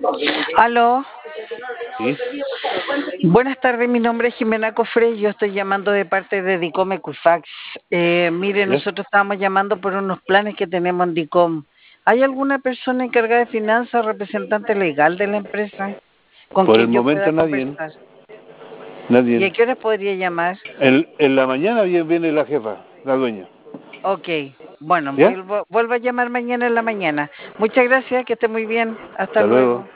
Aló, Sí, buenas tardes, mi nombre es Jimena Cofré, yo estoy llamando de parte de Dicom Equifax. Mire, ya. nosotros estábamos llamando por unos planes que tenemos en Dicom. ¿Hay alguna persona encargada de finanzas o representante legal de la empresa con Por el quien yo pueda momento nadie, conversar? ¿Y nadie. a qué hora podría llamar? En la mañana viene la jefa, la dueña. Ok, bueno, ¿Ya? vuelvo a llamar mañana en la mañana. Muchas gracias, que esté muy bien. Hasta Hasta luego. luego.